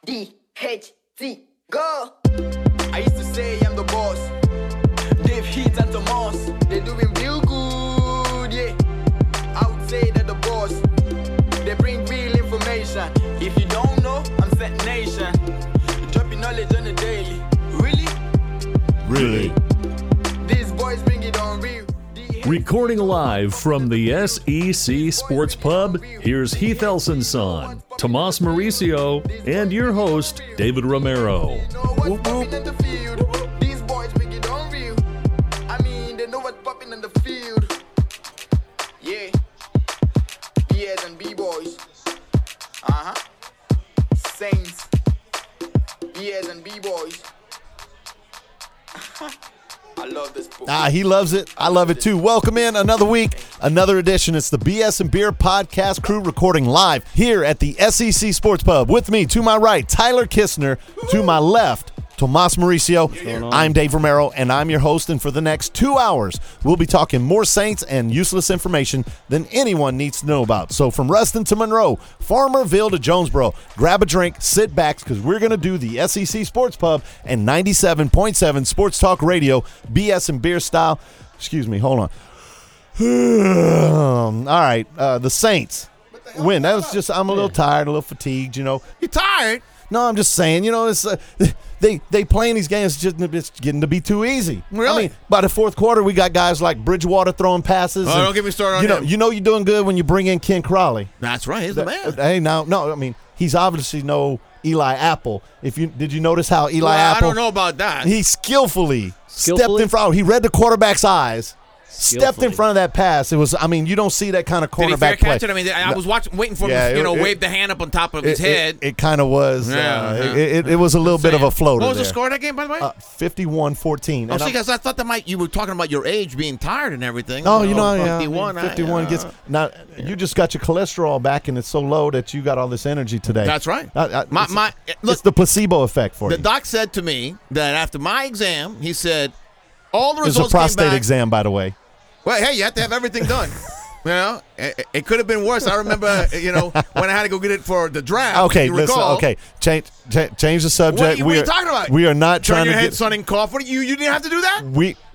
DHT, go! I used to say I'm the boss. Dave Heat and Tomas, they're doing real good, yeah. I would say that the boss, they bring real information. If you don't know, I'm Set Nation. Dropping knowledge on the daily. Really? These boys bring it on real. Recording live from the SEC Sports Pub, here's Heath Elson-Son, Tomas Mauricio, and your host, David Romero. Whoop, whoop. These boys bring it on real. I mean, they know what's popping in the field. Yeah. BS and B-boys. Saints. BS and B-boys. I love this book. He loves it. I love it too. Welcome in another week, another edition. It's the BS and Beer podcast crew recording live here at the SEC Sports Pub. With me, to my right, Tyler Kistner. To my left, Tomas Mauricio. I'm Dave Romero, and I'm your host. And for the next 2 hours, we'll be talking more Saints and useless information than anyone needs to know about. So from Ruston to Monroe, Farmerville to Jonesboro, grab a drink, sit back, because we're going to do the SEC Sports Pub and 97.7 Sports Talk Radio, BS and Beer style. Excuse me, hold on. All right, the Saints win. That was just, I'm a little tired, a little fatigued, you know. You tired? No, I'm just saying, you know, it's they playing these games, it's getting to be too easy. Really? I mean, by the fourth quarter, we got guys like Bridgewater throwing passes. Oh, don't get me started on him. You know you're doing good when you bring in Ken Crawley. That's right. He's the man. Hey, no, I mean, he's obviously no Eli Apple. Did you notice how Eli Apple? I don't know about that. He skillfully stepped in front. He read the quarterback's eyes. Stepped in front of that pass. It was. I mean, you don't see that kind of cornerback Did he fair play. catch it? I mean, I was waiting for him to wave the hand up on top of his head. It kind of was. Yeah. It was a little bit of a floater. What was the there. score of that game, by the way? 51-14. Oh, see, because I thought you were talking about your age being tired and everything. Oh, 51 gets. Now, you just got your cholesterol back, and it's so low that you got all this energy today. That's right. Look, it's the placebo effect for you. The doc said to me that after my exam, he said, all the results It's a prostate came back. exam, by the way. Well, hey, you have to have everything done. You know, it could have been worse. I remember, when I had to go get it for the draft. Okay, you listen. recall. Okay, change the subject. What are you talking about? We are not Turn trying your to head, get. son, and cough. What you didn't have to do that?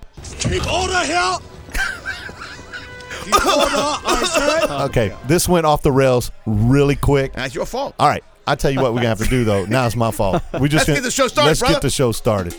Okay, this went off the rails really quick. That's your fault. All right, I tell you what, we're gonna have to do though. Now it's my fault. Let's get the show started, Let's brother. get the show started.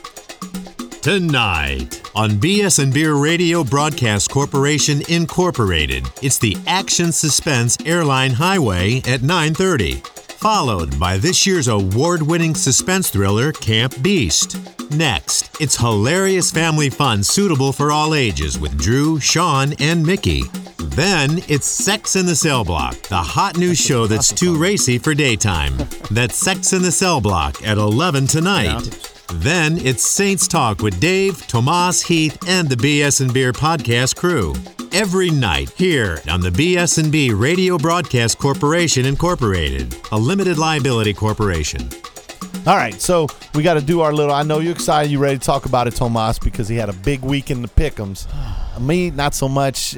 Tonight on BS and Beer Radio Broadcast Corporation Incorporated, it's the Action Suspense Airline Highway at 9:30, followed by this year's award-winning suspense thriller Camp Beast. Next, it's hilarious family fun suitable for all ages with Drew, Sean, and Mickey. Then it's Sex in the Cell Block, the hot new show that's too racy for daytime. That's Sex in the Cell Block at 11 tonight. Yeah. Then it's Saints Talk with Dave, Tomas, Heath, and the BS and Beer podcast crew. Every night here on the BS&B Radio Broadcast Corporation Incorporated, a limited liability corporation. All right, so we got to do our little. I know you're excited. You ready to talk about it, Tomas, because he had a big week in the pick'ems. Me, not so much.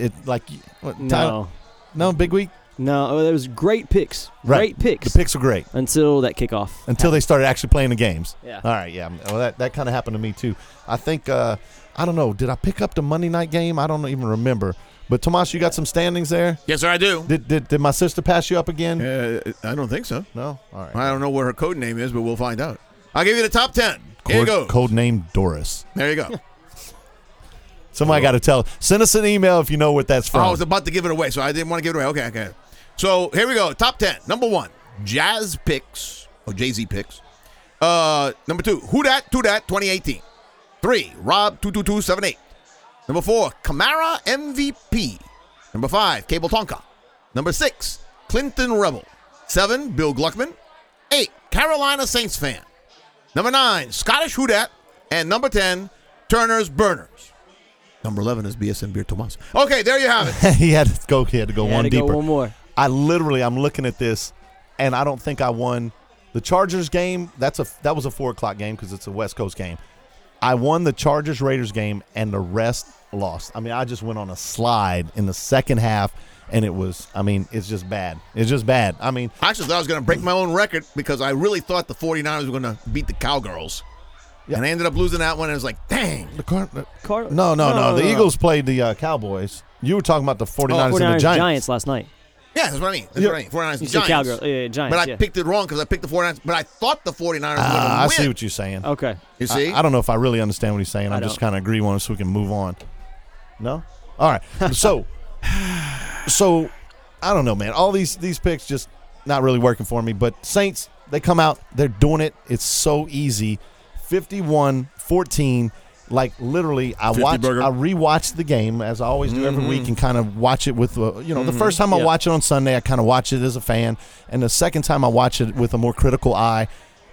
No, big week. No, there was great picks. Right. Great picks. The picks were great. Until that kickoff. Until they started actually playing the games. Yeah. All right, yeah. Well, that kind of happened to me, too. I think, I don't know, did I pick up the Monday night game? I don't even remember. But, Tomas, you got some standings there? Yes, sir, I do. Did my sister pass you up again? I don't think so. No? All right. I don't know what her code name is, but we'll find out. I'll give you the top 10. Here you go. Code name Doris. There you go. Somebody got to tell. Send us an email if you know what that's from. I was about to give it away, so I didn't want to give it away. Okay. So here we go. Top 10. Number 1, Jazz picks, or Jay-Z picks. Number 2, Who Dat, 2018. 3, Rob 22278. Number 4, Kamara MVP. Number 5, Cable Tonka. Number 6, Clinton Rebel. 7, Bill Gluckman. 8, Carolina Saints fan. Number 9, Scottish Who Dat. And number 10, Turner's Burners. Number 11 is BSN Beer Tomas. Okay, there you have it. He had to go one deeper. Go one more. I'm looking at this, and I don't think I won the Chargers game. That was a 4:00 game because it's a West Coast game. I won the Chargers-Raiders game, and the rest lost. I mean, I just went on a slide in the second half, and it was. I mean, it's just bad. It's just bad. I mean, I actually thought I was going to break my own record because I really thought the 49ers were going to beat the Cowgirls. Yeah. And I ended up losing that one, and it was like, dang. No. The Eagles played the Cowboys. You were talking about the 49ers and the Giants. Last night. Yeah, that's what I mean. That's what I mean. 49ers You and said Giants. Cowgirls. Yeah, Giants. But I picked it wrong because I picked the 49ers. But I thought the 49ers were going to win. I see what you're saying. Okay. You see? I don't know if I really understand what he's saying. I I'm just don't. kind of agree on it so we can move on. No? All right. So I don't know, man. All these picks just not really working for me. But Saints, they come out. They're doing it. It's so easy. 51-14. Like literally, I rewatched the game as I always do every week and kind of watch it with, the first time I watch it on Sunday, I kind of watch it as a fan, and the second time I watch it with a more critical eye.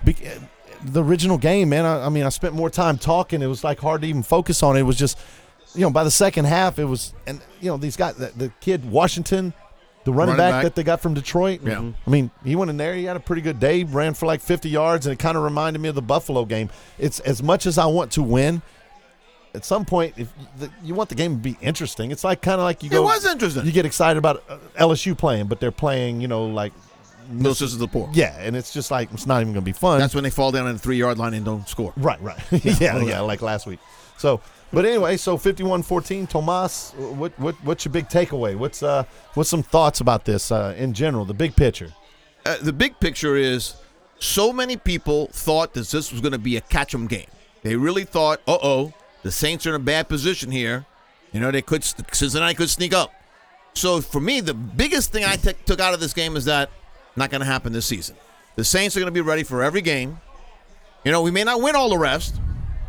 The original game, man. I spent more time talking. It was like hard to even focus on it. It was just, by the second half, it was, and these guys, the kid Washington, the running back that they got from Detroit. Yeah. I mean, he went in there. He had a pretty good day. Ran for like 50 yards, and it kind of reminded me of the Buffalo game. It's as much as I want to win. At some point, if you want the game to be interesting, it's like kind of like you go. It was interesting. You get excited about LSU playing, but they're playing, like Little Sisters of the Poor. Yeah, and it's just like it's not even going to be fun. That's when they fall down on the 3-yard line and don't score. Right. yeah, like last week. So, but anyway, 51-14. Tomas, what's your big takeaway? What's some thoughts about this in general? The big picture. The big picture is so many people thought that this was going to be a catch-em game. They really thought, the Saints are in a bad position here. Cincinnati could sneak up. So for me, the biggest thing I took out of this game is that not going to happen this season. The Saints are going to be ready for every game. We may not win all the rest.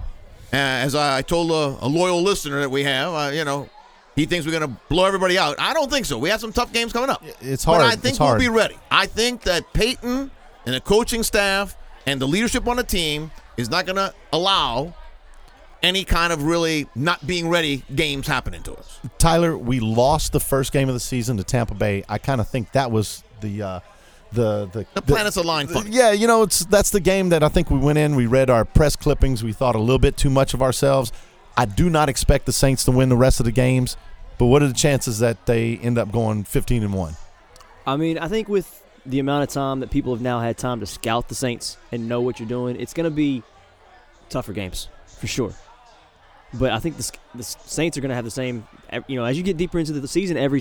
As I told a loyal listener that we have, he thinks we're going to blow everybody out. I don't think so. We have some tough games coming up. It's hard. But I think we'll be ready. I think that Peyton and the coaching staff and the leadership on the team is not going to allow any kind of really not being ready games happening to us. Tyler, we lost the first game of the season to Tampa Bay. I kind of think that was the planets aligned funny. Yeah, that's the game that I think we went in. We read our press clippings. We thought a little bit too much of ourselves. I do not expect the Saints to win the rest of the games, but what are the chances that they end up going 15-1? I mean, I think with the amount of time that people have now had time to scout the Saints and know what you're doing, it's going to be tougher games for sure. But I think the Saints are going to have the same, as you get deeper into the season every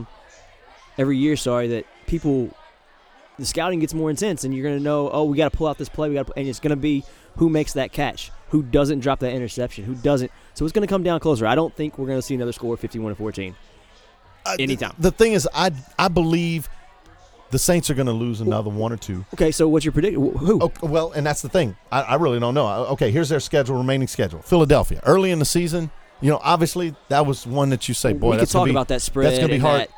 year, that the scouting gets more intense, and you're going to know, we got to pull out this play, and it's going to be who makes that catch, who doesn't drop that interception, who doesn't. So it's going to come down closer. I don't think we're going to see another score 51-14 anytime. The thing is, I believe the Saints are going to lose another one or two. Okay, so what's your prediction? Who? Okay, well, and that's the thing. I really don't know. Okay, here's their remaining schedule. Philadelphia. Early in the season, obviously that was one that you say, boy, we that's could talk about that spread. That's going to be hard.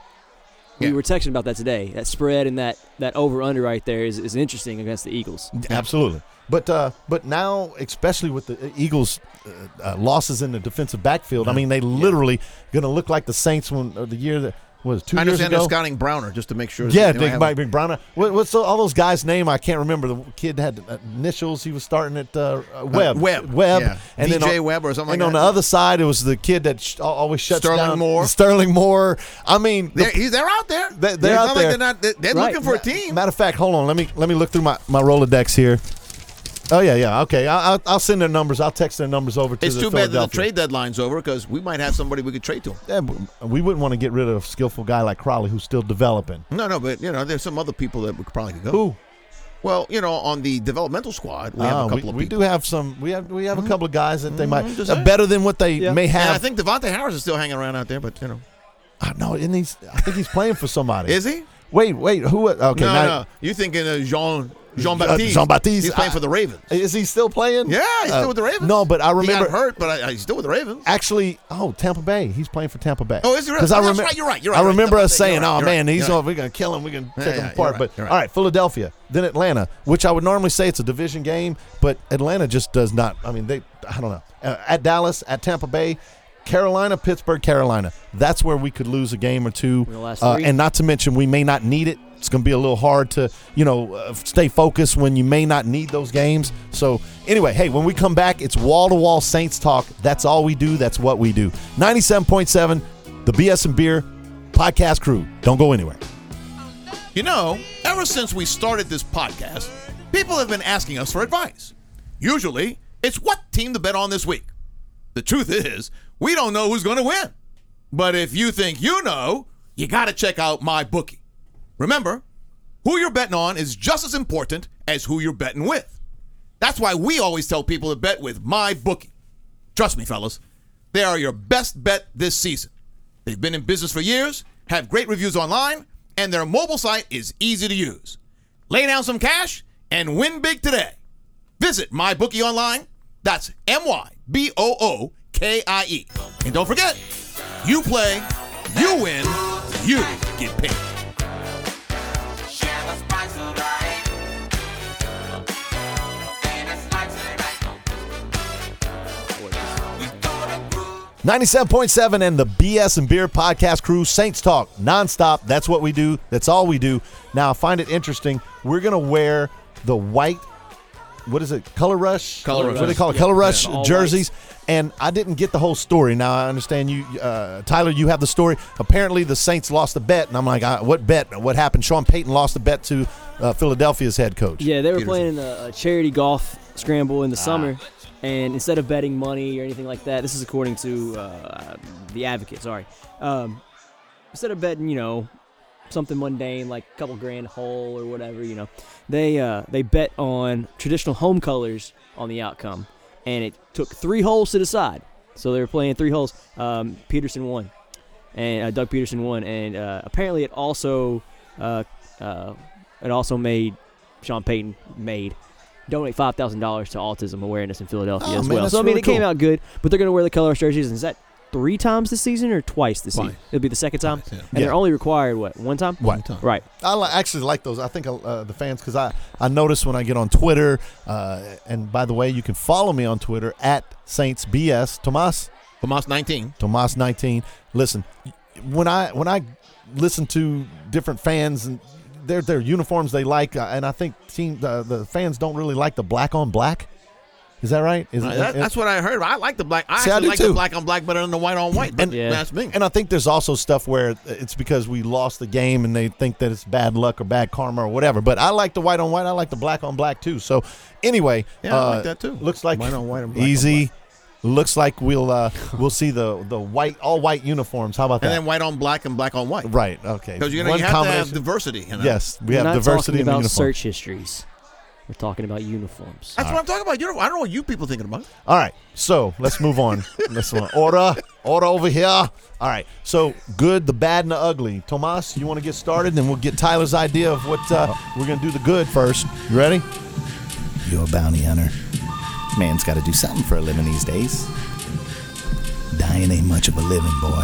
We were texting about that today. That spread and that over-under right there is interesting against the Eagles. Absolutely. But now, especially with the Eagles' losses in the defensive backfield, I mean, they literally going to look like the Saints the year that was 2 years ago. I understand they're scouting Browner just to make sure. Yeah, they might be Browner. What's all those guys' name? I can't remember. The kid had initials. He was starting at Webb. Webb. Yeah. And DJ Webb or something like that. And on the other side, it was the kid that always shuts down. Sterling Moore. I mean, they're out there. They're out there. They're looking for a team. Matter of fact, hold on. Let me look through my Rolodex here. Oh, yeah. Okay, I'll send their numbers. I'll text their numbers over to It's the too bad that the Philadelphia. trade deadline's over because we might have somebody we could trade to. Yeah, we wouldn't want to get rid of a skillful guy like Crowley who's still developing. No, but there's some other people that we could probably go. Who? Well, on the developmental squad, we have a couple of we people. do have some. We have a couple of guys that they might better than what they may have. And I think Devontae Harris is still hanging around out there, but No, I think he's playing for somebody. Is he? Wait, who? Okay, no. You thinking of Jean-Baptiste? Jean-Baptiste. He's playing for the Ravens. Is he still playing? Yeah, he's still with the Ravens. No, but I remember he got hurt, but he's still with the Ravens. Actually, Tampa Bay. He's playing for Tampa Bay. Oh, is he really? Because That's right. You're right. I remember us saying, we're we're going to kill him. We're going to take him apart. But all right, Philadelphia, then Atlanta, which I would normally say it's a division game, but Atlanta just does not. I mean, I don't know. At Dallas, at Tampa Bay, Carolina, Pittsburgh, Carolina. That's where we could lose a game or two. And not to mention, we may not need it. It's going to be a little hard to, stay focused when you may not need those games. So, anyway, hey, when we come back, it's wall-to-wall Saints talk. That's all we do. That's what we do. 97.7, the BS and Beer podcast crew. Don't go anywhere. You know, ever since we started this podcast, people have been asking us for advice. Usually, it's what team to bet on this week. The truth is, we don't know who's going to win. But if you think you know, you got to check out MyBookie. Remember, who you're betting on is just as important as who you're betting with. That's why we always tell people to bet with MyBookie. Trust me, fellas, they are your best bet this season. They've been in business for years, have great reviews online, and their mobile site is easy to use. Lay down some cash and win big today. Visit MyBookie online. That's MyBookie. And don't forget, you play, you win, you get paid. 97.7 and the BS and Beer podcast crew, Saints Talk, nonstop. That's what we do. That's all we do. Now, I find it interesting. We're going to wear the white, what is it, Color Rush? Color What Rush. do they call it? Color Rush all jerseys. And I didn't get the whole story. Now, I understand you, Tyler, you have the story. Apparently, the Saints lost a bet. And I'm like, what bet? What happened? Sean Payton lost a bet to Philadelphia's head coach. Yeah, they were playing a charity golf scramble in the summer, and instead of betting money or anything like that, this is according to the Advocate. Sorry, instead of betting, something mundane like a couple grand hole or whatever, they bet on traditional home colors on the outcome, and it took 3 holes to decide. So they were playing 3 holes. Peterson won, and Doug Peterson won, and apparently it also made Sean Payton donate $5,000 to autism awareness in Philadelphia as man, well. that's So, really it came cool. out good, but they're going to wear the color jerseys. And is that 3 times this season or twice this season? It'll be the second time? Twice, yeah. And they're only required, what, 1 time? One time. Right. I actually like those. I think the fans, because I notice when I get on Twitter, and by the way, you can follow me on Twitter at SaintsBS. Tomas 19. Listen, when I listen to different fans and their uniforms they like, and I think the fans don't really like the black on black. Is that right? That's what I heard. I like the black. I See, I actually do like too. the black on black better than the white on white. But Yeah. that's me. And I think there's also stuff where it's because we lost the game and they think that it's bad luck or bad karma or whatever. But I like the white on white. I like the black on black too. So anyway, Yeah, I like that too. Looks like White on white and black on easy. Looks like we'll see the white all white uniforms. How about And that? then white on black and black on white. Right. Okay. Because you One have to have combination- diversity. Yes, we We're have not diversity talking in the about uniform. search histories. We're talking about uniforms. That's what I'm talking about. I don't know what you people thinking about. All right, so let's move on. Order over here. All right, so good, the bad, and the ugly. Tomas, you want to get started, and we'll get Tyler's idea of what we're going to do the good first. You ready? You're a bounty hunter. Man's got to do something for a living these days. Dying ain't much of a living, boy.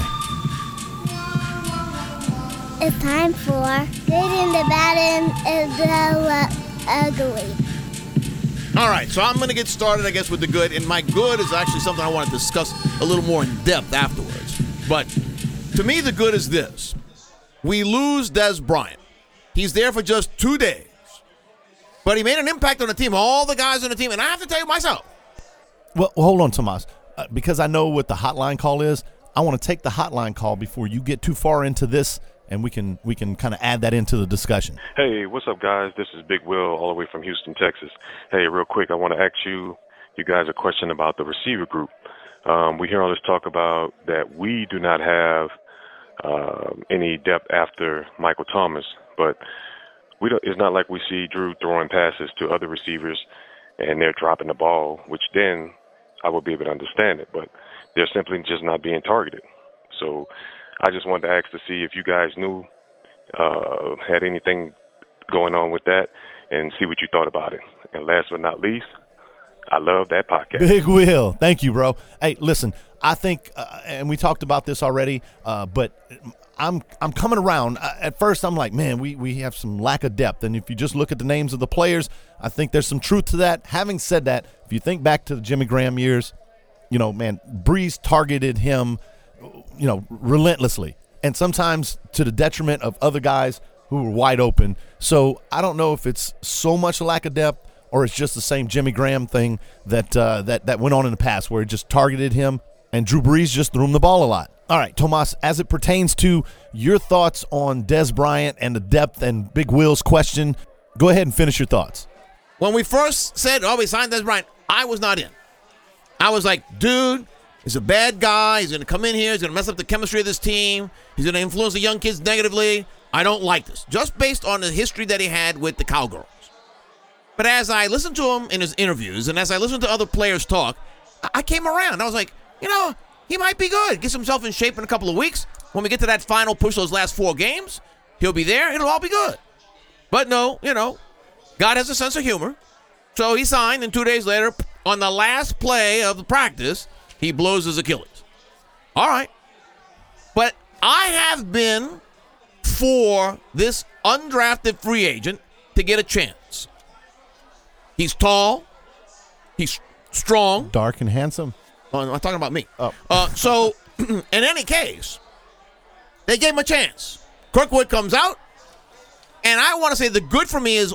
It's time for Good and the Bad and the Ugly. All right, so I'm going to get started, I guess, with the good. And my good is actually something I want to discuss a little more in depth afterwards. But to me, the good is this. We lose Des Bryant. He's there for just 2 days. But he made an impact on the team, all the guys on the team. And I have to tell you myself, Well, hold on, Tomas, because I know what the hotline call is. I want to take the hotline call before you get too far into this, and we can kind of add that into the discussion. Hey, what's up, guys? This is Big Will, all the way from Houston, Texas. Hey, real quick, I want to ask you guys a question about the receiver group. We hear all this talk about that we do not have any depth after Michael Thomas, but it's not like we see Drew throwing passes to other receivers and they're dropping the ball, which then I would be able to understand it, but they're simply just not being targeted. So I just wanted to ask to see if you guys knew, had anything going on with that, and see what you thought about it. And last but not least, I love that podcast. Big Will. Thank you, bro. Hey, listen, I think, and we talked about this already, but I'm coming around. At first, I'm like, man, we have some lack of depth. And if you just look at the names of the players, I think there's some truth to that. Having said that, if you think back to the Jimmy Graham years, man, Breeze targeted him, relentlessly. And sometimes to the detriment of other guys who were wide open. So I don't know if it's so much a lack of depth or it's just the same Jimmy Graham thing that went on in the past where it just targeted him And Drew Brees just threw him the ball a lot. All right, Tomas, as it pertains to your thoughts on Dez Bryant and the depth and Big Will's question, go ahead and finish your thoughts. When we first said, we signed Dez Bryant, I was not in. I was like, dude, he's a bad guy. He's going to come in here. He's going to mess up the chemistry of this team. He's going to influence the young kids negatively. I don't like this. Just based on the history that he had with the Cowgirls. But as I listened to him in his interviews and as I listened to other players talk, I came around. I was like, he might be good. Gets himself in shape in a couple of weeks. When we get to that final push, those last 4 games, he'll be there. It'll all be good. But no, God has a sense of humor. So he signed, and 2 days later, on the last play of the practice, he blows his Achilles. All right. But I have been for this undrafted free agent to get a chance. He's tall. He's strong. Dark and handsome. Oh, I'm talking about me. Oh. So, in any case, they gave him a chance. Kirkwood comes out, and I want to say the good for me is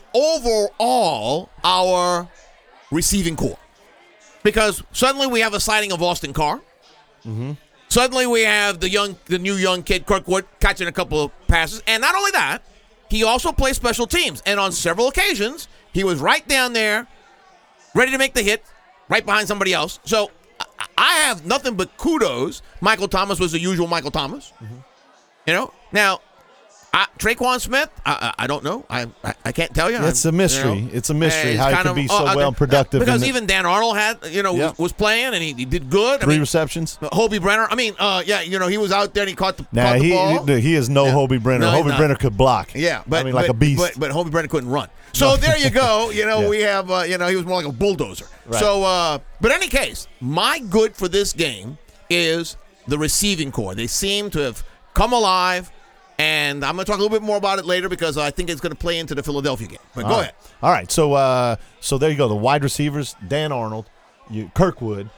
overall our receiving core. Because suddenly we have a sighting of Austin Carr. Mm-hmm. Suddenly we have the new young kid, Kirkwood, catching a couple of passes. And not only that, he also plays special teams. And on several occasions, he was right down there, ready to make the hit, right behind somebody else. So I have nothing but kudos. Michael Thomas was the usual Michael Thomas. Mm-hmm. Now, Traquan Smith, I don't know. I can't tell you. It's a mystery. It's a mystery how he can be so well productive. Because even Dan Arnold had, was playing and he did good. 3 receptions. Hobie Brenner. He was out there and he caught the ball. He is no Hobie Brenner. No, Hobie Brenner could block. Yeah, like a beast. But Hobie Brenner couldn't run. So there you go. We have, he was more like a bulldozer. Right. So, but in any case, my good for this game is the receiving core. They seem to have come alive. And I'm going to talk a little bit more about it later because I think it's going to play into the Philadelphia game. But go ahead. All right. So there you go. The wide receivers, Dan Arnold, Kirkwood,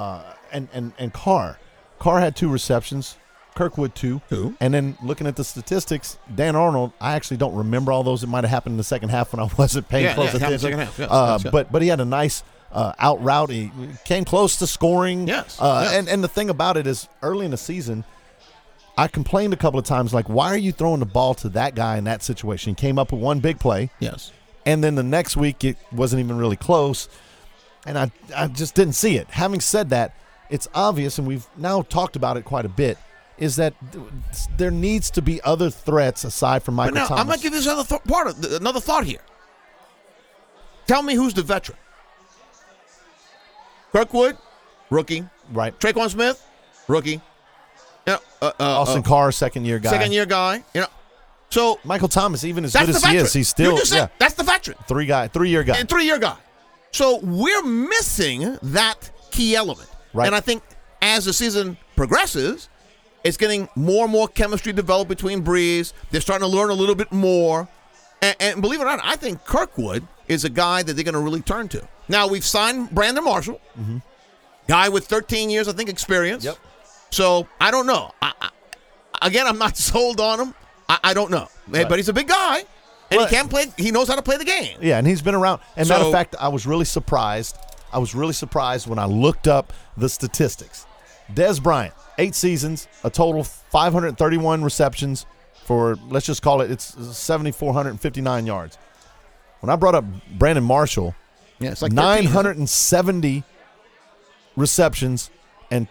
and Carr. Carr had 2 receptions. Kirkwood 2. And then looking at the statistics, Dan Arnold, I actually don't remember all those. It might have happened in the second half when I wasn't paying close attention. Second half. Yes, but he had a nice out route. He came close to scoring. Yes. And the thing about it is early in the season, I complained a couple of times, like, why are you throwing the ball to that guy in that situation? He came up with one big play. Yes. And then the next week, it wasn't even really close. And I just didn't see it. Having said that, it's obvious, and we've now talked about it quite a bit, is that there needs to be other threats aside from Michael Thomas. I'm going to give you this another thought here. Tell me who's the veteran. Kirkwood, rookie. Right. Traquan Smith, rookie. Austin Carr, second-year guy. Second-year guy. So Michael Thomas, even as good as he is, he's still that's the veteran. 3-year guy. And 3-year guy. So we're missing that key element. Right. And I think as the season progresses, it's getting more and more chemistry developed between Brees. They're starting to learn a little bit more. And believe it or not, I think Kirkwood is a guy that they're going to really turn to. Now, we've signed Brandon Marshall, guy with 13 years, I think, experience. Yep. So, I don't know. Again, I'm not sold on him. I don't know. Right. But he's a big guy, and he can play. He knows how to play the game. Yeah, and he's been around. And matter of fact, I was really surprised. When I looked up the statistics. Dez Bryant, 8 seasons, a total 531 receptions for, let's just call it's 7,459 yards. When I brought up Brandon Marshall, it's like 970 receptions and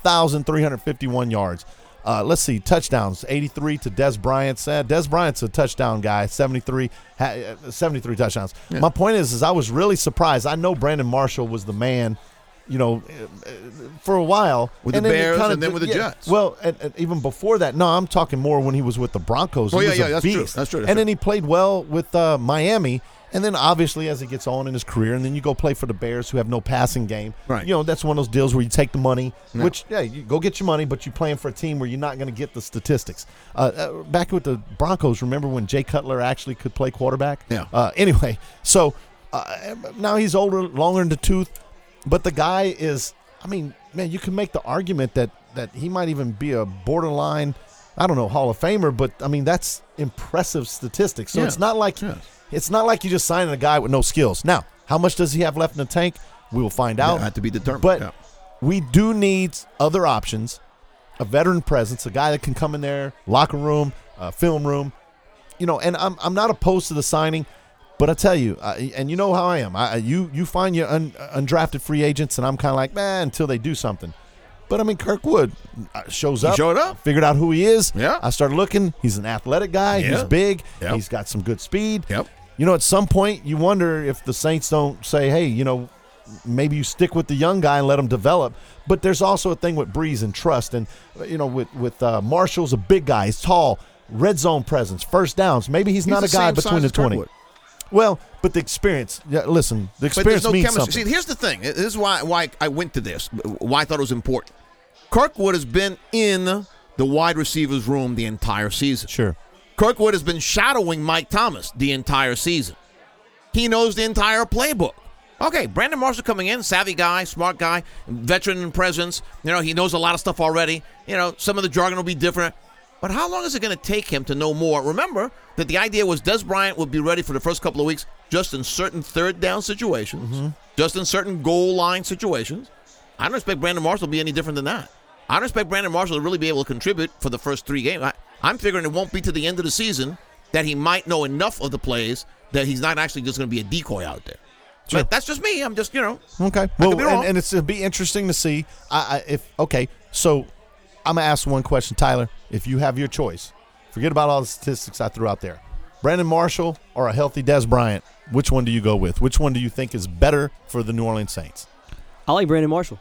12,351 yards. Let's see, touchdowns, 83 to Dez Bryant. Dez Bryant's a touchdown guy, 73 touchdowns. Yeah. My point is I was really surprised. I know Brandon Marshall was the man, for a while. With the Bears and then with the Jets. Well, and even before that, no, I'm talking more when he was with the Broncos. He was a beast. That's true. Then he played well with Miami. And then obviously as he gets on in his career, and then you go play for the Bears who have no passing game. Right. That's one of those deals where you take the money, which, you go get your money, but you're playing for a team where you're not going to get the statistics. Back with the Broncos, remember when Jay Cutler actually could play quarterback? Yeah. Anyway, so now he's older, longer in the tooth, but the guy is, you can make the argument that he might even be a borderline, I don't know, Hall of Famer, but, that's impressive statistics. So it's not like... Yeah. It's not like you just signing a guy with no skills. Now, how much does he have left in the tank? We will find out. Have to be determined. But we do need other options, a veteran presence, a guy that can come in there, locker room, film room, and I'm not opposed to the signing, but I tell you, and you know how I am. You find your undrafted free agents, and I'm kind of like, man, until they do something. But, I mean, Kirkwood shows up. He showed up. Figured out who he is. Yeah. I started looking. He's an athletic guy. Yeah. He's big. Yep. He's got some good speed. Yep. At some point, you wonder if the Saints don't say, hey, maybe you stick with the young guy and let him develop. But there's also a thing with Breeze and trust. And, with Marshall's a big guy. He's tall. Red zone presence. First downs. Maybe he's not a guy between the 20. Well, but the experience. Yeah, listen, the experience means something. See, here's the thing. This is why I went to this, why I thought it was important. Kirkwood has been in the wide receivers room the entire season. Sure. Kirkwood has been shadowing Mike Thomas the entire season. He knows the entire playbook. Okay, Brandon Marshall coming in, savvy guy, smart guy, veteran presence. He knows a lot of stuff already. Some of the jargon will be different. But how long is it going to take him to know more? Remember that the idea was Des Bryant would be ready for the first couple of weeks just in certain third down situations, just in certain goal line situations. I don't expect Brandon Marshall to be any different than that. I don't expect Brandon Marshall to really be able to contribute for the first 3 games. I'm figuring it won't be to the end of the season that he might know enough of the plays that he's not actually just going to be a decoy out there. Sure. But that's just me. I'm just, Okay. Well, and it'll be interesting to see. So I'm going to ask one question, Tyler. If you have your choice, forget about all the statistics I threw out there. Brandon Marshall or a healthy Des Bryant, which one do you go with? Which one do you think is better for the New Orleans Saints? I like Brandon Marshall.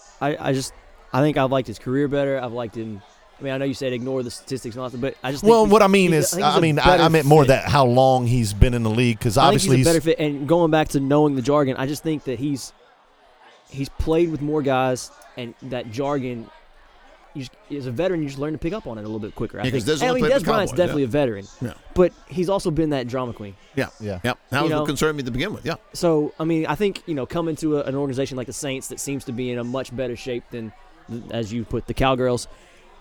I think I've liked his career better. I've liked him. I mean, I know you said ignore the statistics and all that, but I just think what I mean is, I meant more that how long he's been in the league, because obviously he's a better fit. And going back to knowing the jargon, I just think that he's played with more guys, and that jargon, as a veteran, you just learn to pick up on it a little bit quicker. I think. Des Bryant's definitely a veteran, but he's also been that drama queen. Yeah. That was what concerned me to begin with. Yeah. So I mean, I think coming to an organization like the Saints that seems to be in a much better shape than, as you put, the Cowgirls,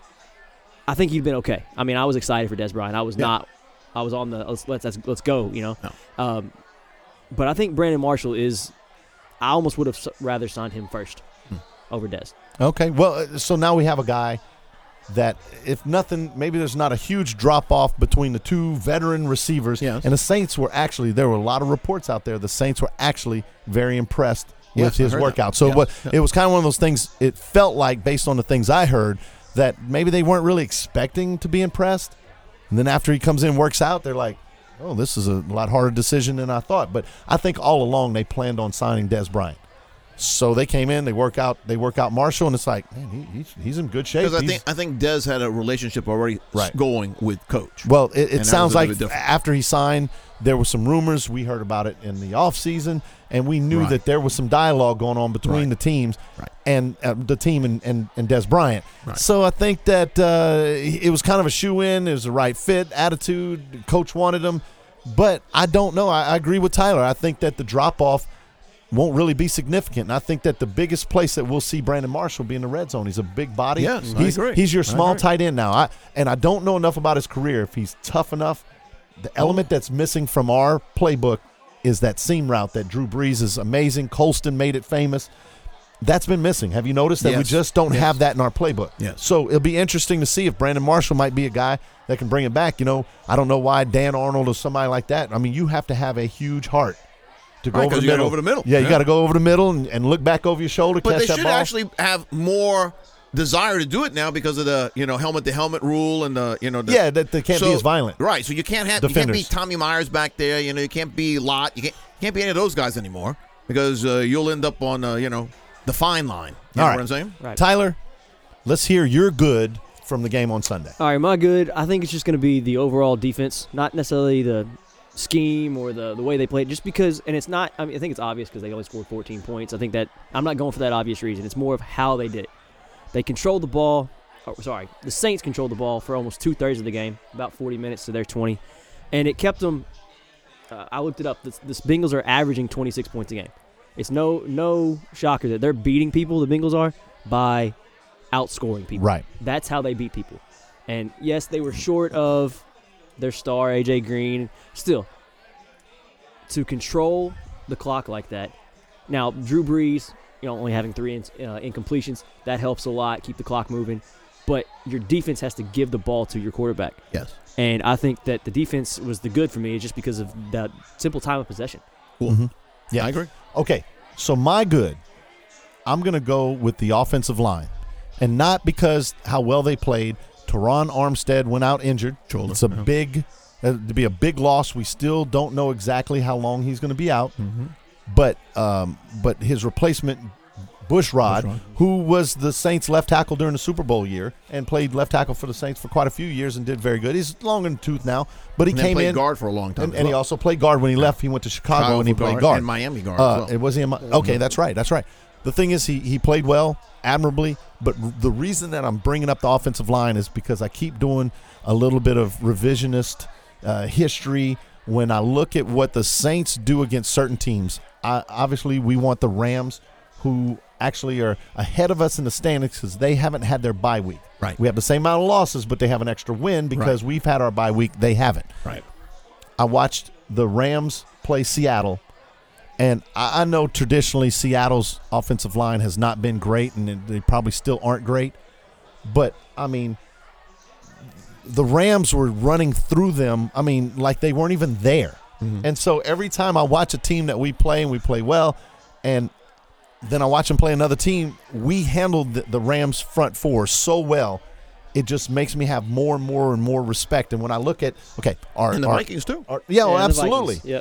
I think you've been okay. I mean, I was excited for Des Bryant. I was not. I was on the let's go. No. But I think Brandon Marshall is. I almost would have rather signed him first over Des. Okay. Well, so now we have a guy that, if nothing, maybe there's not a huge drop-off between the two veteran receivers. Yes. And the Saints were actually, there were a lot of reports out there, the Saints were actually very impressed with his workout. So it was kind of one of those things, it felt like, based on the things I heard, that maybe they weren't really expecting to be impressed. And then after he comes in and works out, they're like, oh, this is a lot harder decision than I thought. But I think all along they planned on signing Des Bryant. So they came in, they work out Marshall, and it's like, man, he's in good shape. Because I think Des had a relationship already going with Coach. Well, it sounds like after he signed, there were some rumors. We heard about it in the offseason, and we knew that there was some dialogue going on between the teams and the team and Des Bryant. Right. So I think that it was kind of a shoe-in. It was the right fit, attitude. Coach wanted him. But I don't know. I agree with Tyler. I think that the drop-off won't really be significant. And I think that the biggest place that we'll see Brandon Marshall be in the red zone. He's a big body. Yes, I agree. He's your small tight end now. I don't know enough about his career. If he's tough enough, the element that's missing from our playbook is that seam route that Drew Brees is amazing. Colston made it famous. That's been missing. Have you noticed that we just don't have that in our playbook? Yes. So it'll be interesting to see if Brandon Marshall might be a guy that can bring it back. I don't know why Dan Arnold or somebody like that. I mean, you have to have a huge heart to go over the middle. Yeah, you got to go over the middle and look back over your shoulder, but catch that ball. But they should actually have more desire to do it now because of the helmet-to-helmet rule and the that they can't be as violent. Right, so you can't be Tommy Myers back there. You can't be Lott. You can't be any of those guys anymore because you'll end up on the fine line. You know what I'm saying? Right. Tyler, let's hear your good from the game on Sunday. All right, my good, I think it's just going to be the overall defense, not necessarily the scheme or the way they played, just because, and it's not, I mean, I think it's obvious because they only scored 14 points. I think that, I'm not going for that obvious reason. It's more of how they did it. They controlled the ball, the Saints controlled the ball for almost 2/3 of the game, about 40 minutes to their 20, and it kept them, I looked it up, the Bengals are averaging 26 points a game. It's no shocker that they're beating people, the Bengals are, by outscoring people. Right. That's how they beat people. And yes, they were short of their star, A.J. Green. Still, to control the clock like that. Now, Drew Brees, only having 3 incompletions. That helps a lot, keep the clock moving. But your defense has to give the ball to your quarterback. Yes. And I think that the defense was the good for me just because of that simple time of possession. Cool. Mm-hmm. Yeah, I agree. Okay, so my good, I'm going to go with the offensive line. And not because how well they played. Teron Armstead went out injured. Shoulder. It's a big – to be a big loss. We still don't know exactly how long he's going to be out. Mm-hmm. But his replacement, Bushrod, who was the Saints' left tackle during the Super Bowl year and played left tackle for the Saints for quite a few years and did very good. He's long in the tooth now, but he And came played in guard for a long time. and he also played guard when he left. He went to Chicago and he played guard. And Miami guard as well. It was him. Okay, that's right. The thing is, he played well, admirably, but the reason that I'm bringing up the offensive line is because I keep doing a little bit of revisionist history when I look at what the Saints do against certain teams. Obviously, we want the Rams, who actually are ahead of us in the standings because they haven't had their bye week. Right. We have the same amount of losses, but they have an extra win because we've had our bye week. They haven't. Right. I watched the Rams play Seattle. And I know traditionally Seattle's offensive line has not been great, and they probably still aren't great. But, I mean, the Rams were running through them, like they weren't even there. Mm-hmm. And so every time I watch a team that we play and we play well, and then I watch them play another team, we handled the Rams front four so well, it just makes me have more and more and more respect. And when I look at, and the Vikings too. Absolutely. Yep.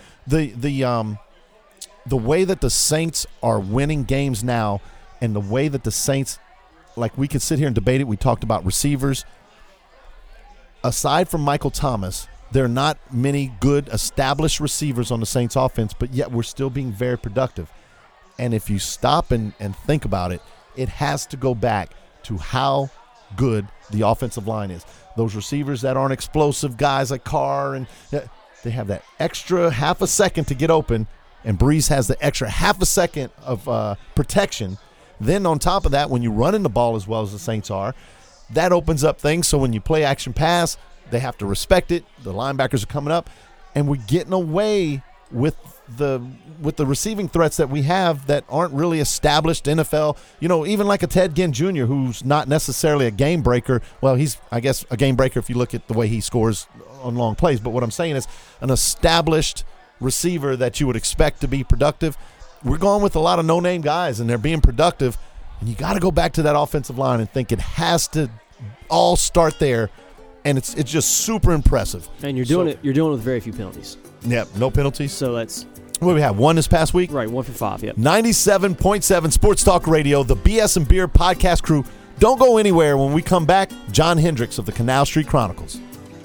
The way that the Saints are winning games now, and the way that the Saints, like we could sit here and debate it. We talked about receivers. Aside from Michael Thomas, there are not many good established receivers on the Saints offense, but yet we're still being very productive. And if you stop and think about it, it has to go back to how good the offensive line is. Those receivers that aren't explosive guys like Carr, and they have that extra half a second to get open, and Breeze has the extra half a second of protection. Then on top of that, when you're running the ball as well as the Saints are, that opens up things. So when you play action pass, they have to respect it. The linebackers are coming up, and we're getting away with the receiving threats that we have that aren't really established NFL. Even like a Ted Ginn Jr., who's not necessarily a game breaker. Well, he's, I guess, a game breaker if you look at the way he scores on long plays. But what I'm saying is an established receiver that you would expect to be productive. We're going with a lot of no-name guys, and they're being productive. And you got to go back to that offensive line and think it has to all start there. And it's just super impressive. And you're doing it with very few penalties. Yep, no penalties. So that's what do we have? 1 this past week? Right, 1 for 5, yep. 97.7 Sports Talk Radio, the BS and Beer podcast crew. Don't go anywhere. When we come back, John Hendricks of the Canal Street Chronicles.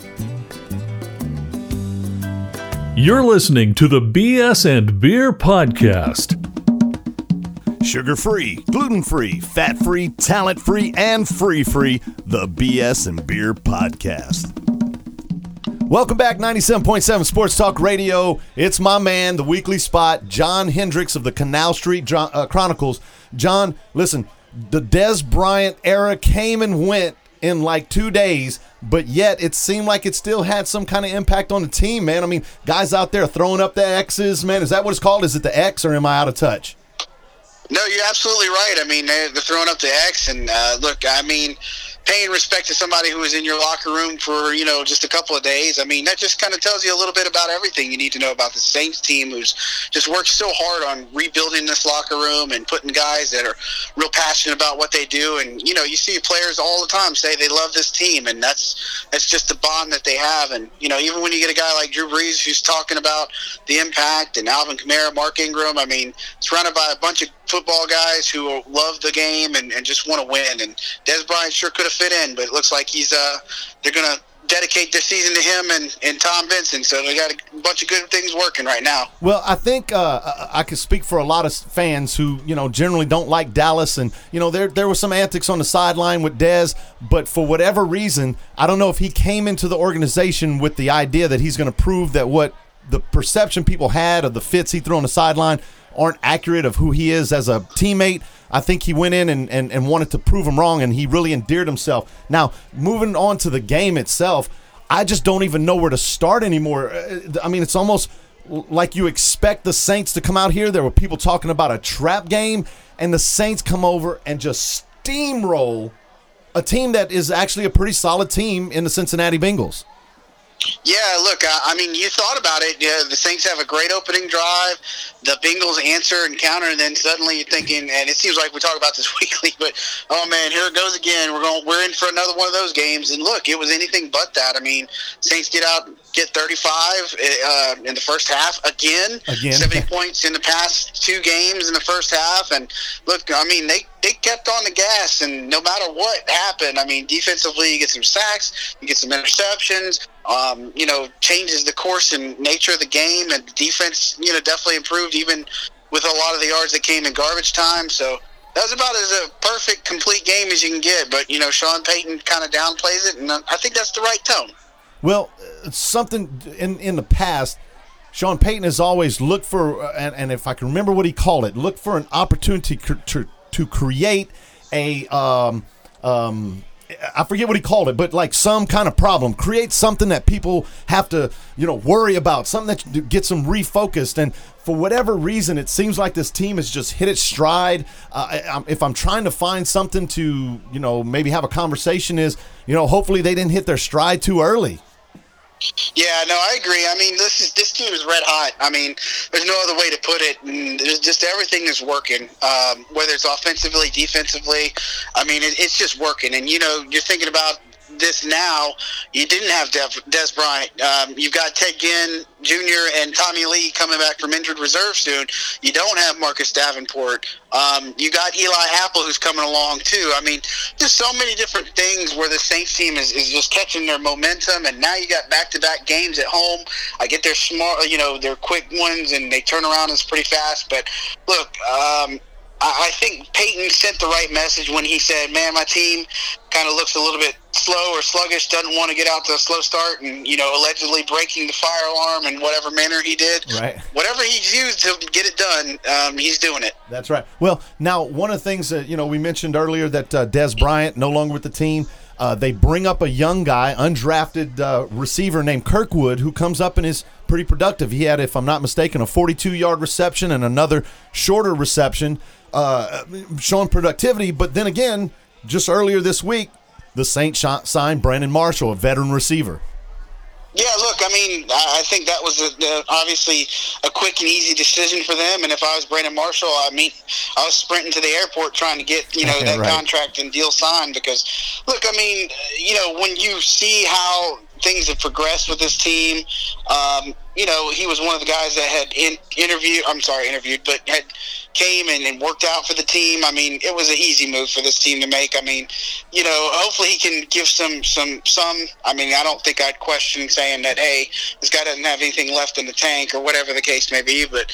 You're listening to the BS and Beer podcast. Sugar-free, gluten-free, fat-free, talent-free, and free-free, the BS and Beer podcast. Welcome back, 97.7 Sports Talk Radio. It's my man, the weekly spot, John Hendricks of the Canal Street Chronicles. John, listen, the Dez Bryant era came and went in like 2 days, but yet it seemed like it still had some kind of impact on the team, man. I mean, guys out there throwing up the X's, man. Is that what it's called? Is it the X, or am I out of touch? No, you're absolutely right. I mean, they're throwing up the X, and look, I mean, paying respect to somebody who was in your locker room for, just a couple of days. I mean, that just kind of tells you a little bit about everything you need to know about the Saints team, who's just worked so hard on rebuilding this locker room and putting guys that are real passionate about what they do. And, you see players all the time say they love this team, and that's just the bond that they have. And, even when you get a guy like Drew Brees who's talking about the impact, and Alvin Kamara, Mark Ingram, I mean, it's surrounded by a bunch of football guys who love the game and just want to win. And Dez Bryant sure could have fit in, but it looks like they're going to dedicate this season to him and Tom Benson. So they got a bunch of good things working right now. Well, I think I could speak for a lot of fans who, generally don't like Dallas. And, there were some antics on the sideline with Dez, but for whatever reason, I don't know if he came into the organization with the idea that he's going to prove that what the perception people had of the fits he threw on the sideline aren't accurate of who he is as a teammate. I think he went in and wanted to prove him wrong, and he really endeared himself. Now, moving on to the game itself, I just don't even know where to start anymore. I mean, it's almost like you expect the Saints to come out here. There were people talking about a trap game, and the Saints come over and just steamroll a team that is actually a pretty solid team in the Cincinnati Bengals. Yeah, look, I mean, you thought about it. Yeah, the Saints have a great opening drive. The Bengals answer and counter, and then suddenly you're thinking, and it seems like we talk about this weekly, but oh man, here it goes again. We're in for another one of those games. And look, it was anything but that. I mean, Saints get 35 in the first half again. 70 points in the past 2 games in the first half. And look, I mean, they kept on the gas, and no matter what happened, I mean, defensively, you get some sacks, you get some interceptions, changes the course and nature of the game, and the defense, definitely improved even with a lot of the yards that came in garbage time. So that was about as a perfect, complete game as you can get. But, Sean Payton kind of downplays it, and I think that's the right tone. Well, something in the past, Sean Payton has always looked for, and if I can remember what he called it, look for an opportunity to create a I forget what he called it, but like some kind of problem. Create something that people have to, worry about, something that gets them refocused. And for whatever reason, it seems like this team has just hit its stride. If I'm trying to find something to, maybe have a conversation is, hopefully they didn't hit their stride too early. Yeah, no, I agree. I mean, this team is red hot. I mean, there's no other way to put it. And there's just everything is working, whether it's offensively, defensively. I mean, it's just working. And, you're thinking about this now. You didn't have Des Bryant. You've got Ted Ginn Jr. and Tommy Lee coming back from injured reserve soon. You don't have Marcus Davenport. You got Eli Apple, who's coming along too. I mean, just so many different things where the Saints team is just catching their momentum, and now you got back-to-back games at home. I get their smart, their quick ones, and they turn around as pretty fast. But look, I think Payton sent the right message when he said, man, my team kind of looks a little bit slow or sluggish, doesn't want to get out to a slow start, and, allegedly breaking the fire alarm in whatever manner he did. Right. Whatever he's used to get it done, he's doing it. That's right. Well, now, one of the things that, we mentioned earlier that Des Bryant, no longer with the team, they bring up a young guy, undrafted receiver named Kirkwood, who comes up and is pretty productive. He had, if I'm not mistaken, a 42-yard reception and another shorter reception, showing productivity. But then again, just earlier this week, the Saints signed Brandon Marshall, a veteran receiver. Yeah, look, I mean, I think that was obviously a quick and easy decision for them. And if I was Brandon Marshall, I was sprinting to the airport trying to get, that right. contract and deal signed because, look, I mean, when you see how things have progressed with this team, he was one of the guys that had interviewed, but had came and worked out for the team. I mean, it was an easy move for this team to make. I mean, hopefully he can give some. I mean, I don't think I'd question saying that, hey, this guy doesn't have anything left in the tank or whatever the case may be, but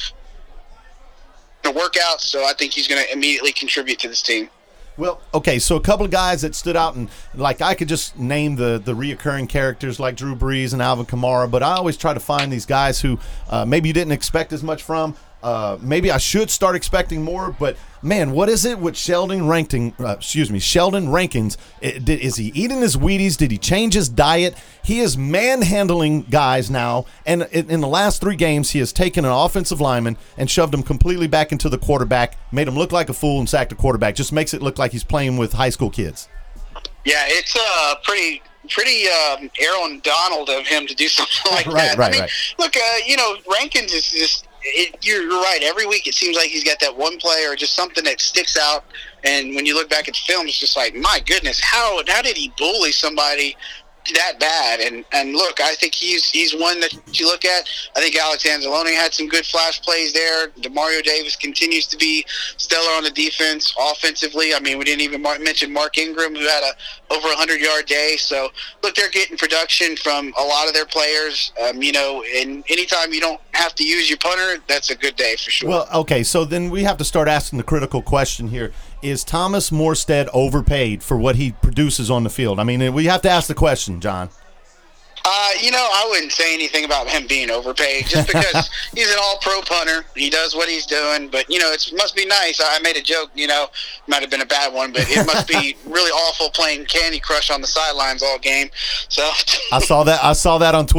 to work out. So I think he's going to immediately contribute to this team. Well, okay, so a couple of guys that stood out, and like I could just name the reoccurring characters like Drew Brees and Alvin Kamara, but I always try to find these guys who maybe you didn't expect as much from. Maybe I should start expecting more, but man, what is it with Sheldon Rankins? Is he eating his Wheaties? Did he change his diet? He is manhandling guys now, and in the last 3 games, he has taken an offensive lineman and shoved him completely back into the quarterback, made him look like a fool, and sacked the quarterback. Just makes it look like he's playing with high school kids. Yeah, it's pretty Aaron Donald of him to do something like that. Right. Look, Rankins is just. You're right. Every week it seems like he's got that one play or just something that sticks out. And when you look back at the film, it's just like, my goodness, how did he bully somebody that bad? And look, I think he's one that you look at. I think Alex Anzalone had some good flash plays there. DeMario Davis continues to be stellar on the defense. Offensively, I mean, we didn't even mention Mark Ingram, who had over 100-yard day. So, look, they're getting production from a lot of their players. And anytime you don't have to use your punter, that's a good day for sure. Well, okay, so then we have to start asking the critical question here. Is Thomas Morstead overpaid for what he produces on the field? I mean, we have to ask the question, John. I wouldn't say anything about him being overpaid just because he's an all-pro punter. He does what he's doing, but, it must be nice. I made a joke, might have been a bad one, but it must be really awful playing Candy Crush on the sidelines all game. So I saw that on Twitter.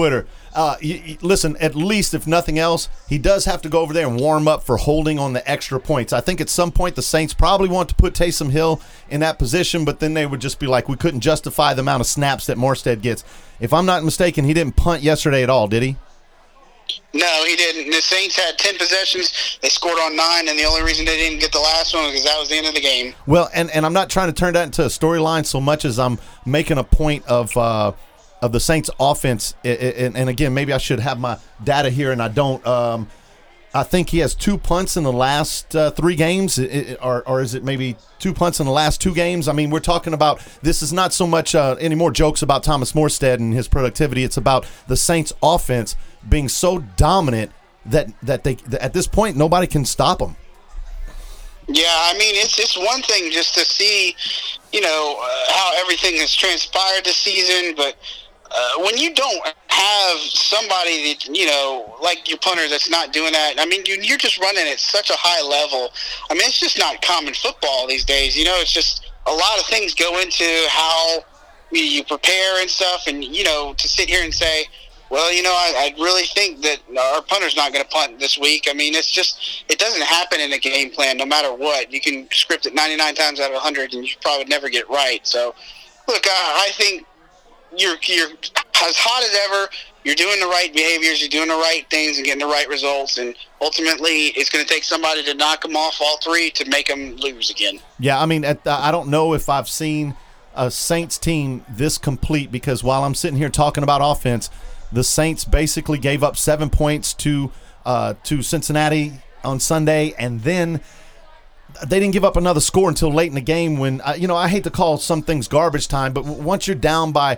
Listen, at least if nothing else, he does have to go over there and warm up for holding on the extra points. I think at some point the Saints probably want to put Taysom Hill in that position, but then they would just be like, we couldn't justify the amount of snaps that Morstead gets. If I'm not mistaken, he didn't punt yesterday at all, did he? No, he didn't. The Saints had 10 possessions. They scored on 9, and the only reason they didn't get the last one was because that was the end of the game. Well, and I'm not trying to turn that into a storyline so much as I'm making a point of the Saints offense. And again, maybe I should have my data here, and I don't. I think he has 2 punts in the last 3 games, or is it maybe 2 punts in the last 2 games? I mean, we're talking about this is not so much any more jokes about Thomas Morstead and his productivity. It's about the Saints offense being so dominant that they at this point nobody can stop them. Yeah, I mean, it's one thing just to see, how everything has transpired this season, but when you don't have somebody that, like your punter that's not doing that, I mean, you're just running at such a high level. I mean, it's just not common football these days. It's just a lot of things go into how you prepare and stuff, and, to sit here and say, well, I really think that our punter's not going to punt this week. I mean, it doesn't happen in a game plan no matter what. You can script it 99 times out of 100, and you probably never get it right. So, look, I think you're as hot as ever. You're doing the right behaviors. You're doing the right things and getting the right results. And ultimately, it's going to take somebody to knock them off all 3 to make them lose again. Yeah, I mean, I don't know if I've seen a Saints team this complete, because while I'm sitting here talking about offense, the Saints basically gave up 7 points to Cincinnati on Sunday, and then they didn't give up another score until late in the game when, I hate to call some things garbage time, but once you're down by,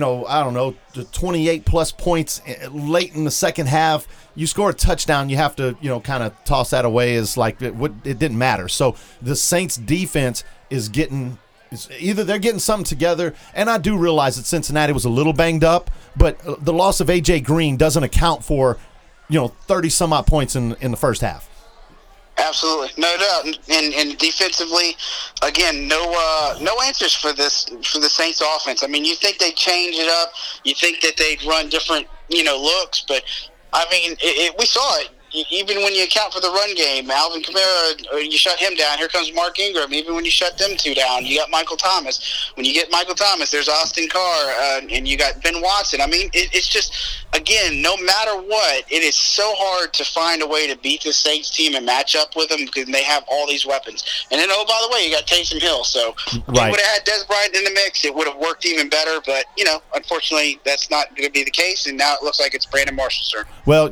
28-plus points late in the second half, you score a touchdown, you have to, kind of toss that away as like it didn't matter. So the Saints defense is getting – either they're getting something together, and I do realize that Cincinnati was a little banged up, but the loss of A.J. Green doesn't account for, 30-some-odd points in the first half. Absolutely, no doubt. And defensively, again, no answers for the Saints offense. I mean, you think they'd change it up, you think that they'd run different, looks, but I mean, we saw it. Even when you account for the run game, Alvin Kamara, you shut him down. Here comes Mark Ingram. Even when you shut them 2 down, you got Michael Thomas. When you get Michael Thomas, there's Austin Carr, and you got Ben Watson. I mean, it's just, again, no matter what, it is so hard to find a way to beat the Saints team and match up with them because they have all these weapons. And then, oh, by the way, you got Taysom Hill. So if you would have had Dez Bryant in the mix, it would have worked even better. But, unfortunately, that's not going to be the case. And now it looks like it's Brandon Marshall's turn. Well,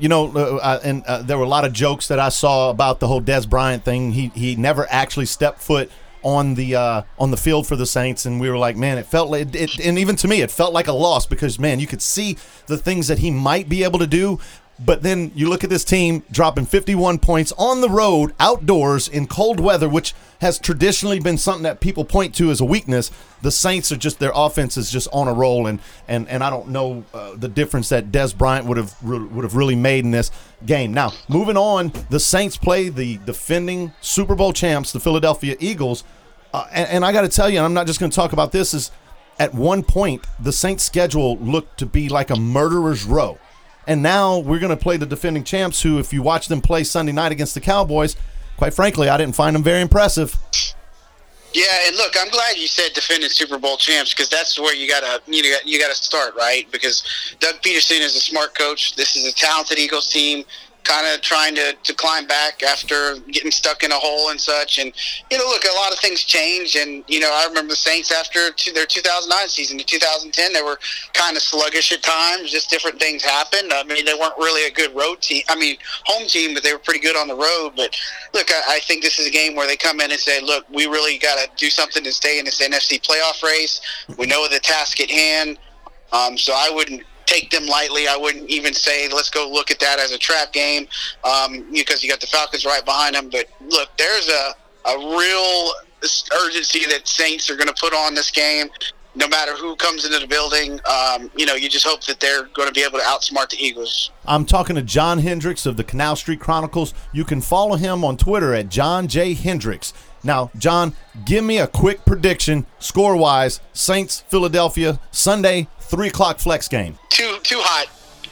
there were a lot of jokes that I saw about the whole Dez Bryant thing. He never actually stepped foot on the field for the Saints, and we were like, man, it felt like it, and even to me, it felt like a loss because, man, you could see the things that he might be able to do. But then you look at this team dropping 51 points on the road, outdoors, in cold weather, which has traditionally been something that people point to as a weakness. The Saints are just, their offense is just on a roll, and I don't know the difference that Dez Bryant would have really made in this game. Now, moving on, the Saints play the defending Super Bowl champs, the Philadelphia Eagles, and I got to tell you, and I'm not just going to talk about this, is at one point the Saints' schedule looked to be like a murderer's row. And now we're going to play the defending champs who, if you watch them play Sunday night against the Cowboys, quite frankly, I didn't find them very impressive. Yeah, and look, I'm glad you said defending Super Bowl champs because that's where you gotta start, right? Because Doug Peterson is a smart coach. This is a talented Eagles team, kind of trying to climb back after getting stuck in a hole and such. And, look, a lot of things change. And, I remember the Saints after their 2009 season to 2010, they were kind of sluggish at times. Just different things happened. I mean, they weren't really a good road team. I mean, home team, but they were pretty good on the road. But, look, I think this is a game where they come in and say, look, we really got to do something to stay in this NFC playoff race. We know the task at hand. So I wouldn't take them lightly. I wouldn't even say let's go look at that as a trap game because you got the Falcons right behind them. But look, there's a real urgency that Saints are going to put on this game no matter who comes into the building. You just hope that they're going to be able to outsmart the Eagles. I'm talking to John Hendricks of the Canal Street Chronicles. You can follow him on Twitter at John J. Hendricks. Now, John, give me a quick prediction, score-wise, Saints, Philadelphia, Sunday, 3 o'clock flex game. Too hot.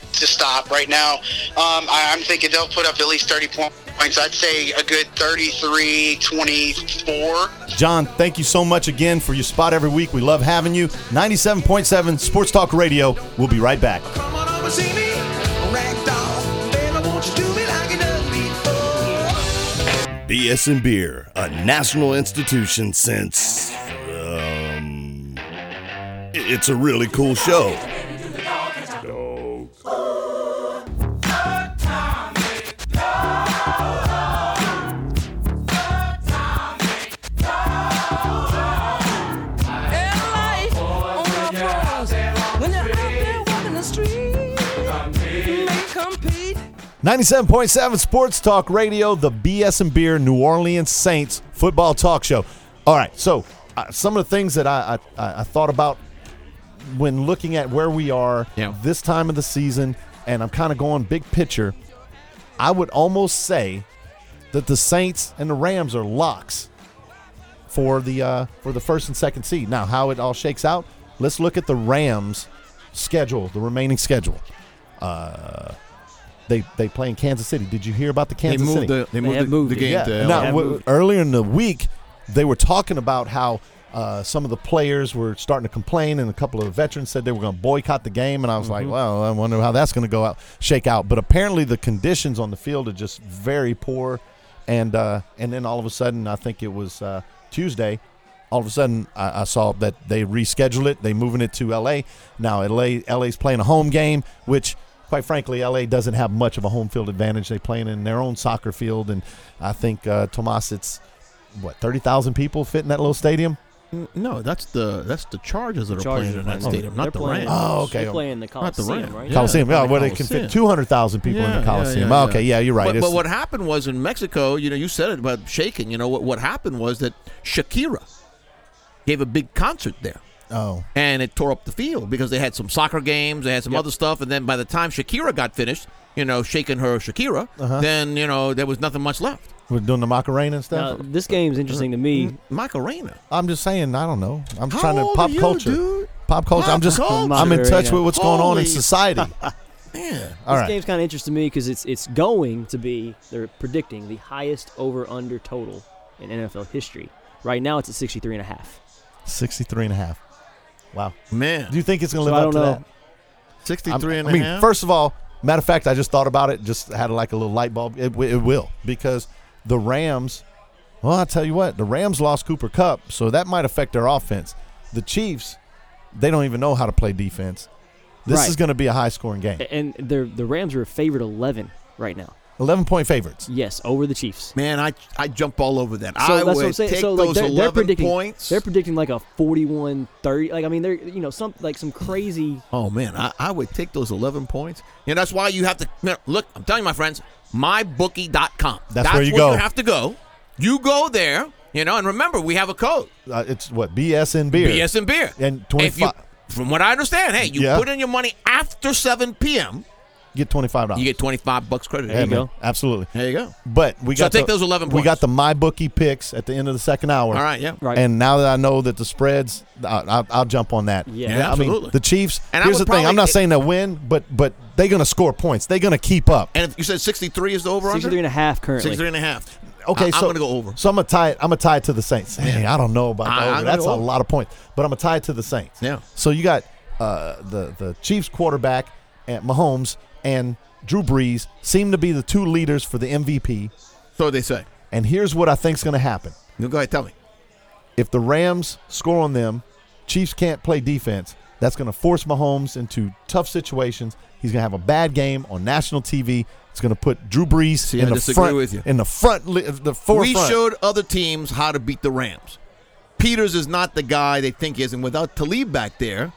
to stop right now. I'm thinking they'll put up at least 30 points. I'd say a good 33-24. John, thank you so much again for your spot every week. We love having you. 97.7 Sports Talk Radio. We'll be right back. Come on over, see me. Ragdoll. Baby, won't you do me like you done before? BS and Beer, a national institution since, it's a really cool show. 97.7 Sports Talk Radio, the BS and Beer New Orleans Saints football talk show. All right, so some of the things that I thought about when looking at where we are this time of the season, and I'm kind of going big picture, I would almost say that the Saints and the Rams are locks for the first and second seed. Now, how it all shakes out, let's look at the Rams' schedule, the remaining schedule. They play in Kansas City. Did you hear about the Kansas City? They moved the game to LA. Now, earlier in the week, they were talking about how some of the players were starting to complain, and a couple of veterans said they were going to boycott the game. And I was like, well, I wonder how that's going to shake out. But apparently the conditions on the field are just very poor. And then all of a sudden, I think it was Tuesday, all of a sudden I saw that they rescheduled it. They're moving it to L.A. Now, L.A.'s playing a home game, which – quite frankly, L.A. doesn't have much of a home field advantage. They're playing in their own soccer field, and I think, Tomas, it's, 30,000 people fit in that little stadium? No, that's the Chargers that are playing in that stadium, not the Rams. Oh, okay. They're playing the Coliseum, right? Coliseum, where they can fit 200,000 people in the Coliseum. Okay, you're right. But what happened was in Mexico, you said it about shaking. What happened was that Shakira gave a big concert there. Oh. And it tore up the field because they had some soccer games, they had some other stuff, and then by the time Shakira got finished, shaking her Shakira, then, there was nothing much left. We're doing the Macarena and stuff? Now, this game's interesting to me. Macarena? I'm just saying, I don't know. I'm How trying to old pop are you, culture. Dude? Pop culture. I'm in touch with what's going on in society. Yeah. All this game's kind of interesting to me because it's going to be, they're predicting, the highest over-under total in NFL history. Right now, it's at 63.5. 63.5. Wow. Man. Do you think it's going to live up to that? 63.5? I mean, first of all, matter of fact, I just thought about it, just had like a little light bulb. It will, because the Rams, well, I'll tell you what, the Rams lost Cooper Kupp, so that might affect their offense. The Chiefs, they don't even know how to play defense. This is going to be a high-scoring game. And the Rams are favored 11 right now. 11-point favorites. Yes, over the Chiefs. Man, I jump all over that. So I that's what would I'm saying. take So those 11 points. They're predicting like a 41-30. Like, I mean, they're some crazy. Oh man, I would take those 11 points. That's why you have to look. I'm telling you, my friends, mybookie.com. That's where you go. go. You have to go. You go there. And remember, we have a code. It's what? BS and Beer. BS and Beer. And 25. From what I understand, hey, you put in your money after 7 p.m. Get $25. You get $25 credit. There you go. Absolutely. There you go. But we got take those 11 points. We got the MyBookie picks at the end of the second hour. All right, yeah. Right. And now that I know that the spreads, I'll jump on that. Yeah, absolutely. I mean, the Chiefs, And here's the thing. I'm not saying they'll win, but they're going to score points. They're going to keep up. And if you said 63 is the over-under? 63.5 currently. 63.5. Okay, I'm going to go over. So I'm going to tie it to the Saints. Hey, I don't know about the over. That's a over. lot of points. But I'm going to tie it to the Saints. Yeah. So you got the Chiefs quarterback, and Mahomes, and Drew Brees seem to be the two leaders for the MVP. So they say. And here's what I think is going to happen. You go ahead, tell me. If the Rams score on them, Chiefs can't play defense. That's going to force Mahomes into tough situations. He's going to have a bad game on national TV. It's going to put Drew Brees in the front. With you. In the forefront. We showed other teams how to beat the Rams. Peters is not the guy they think he is, and without Talib back there,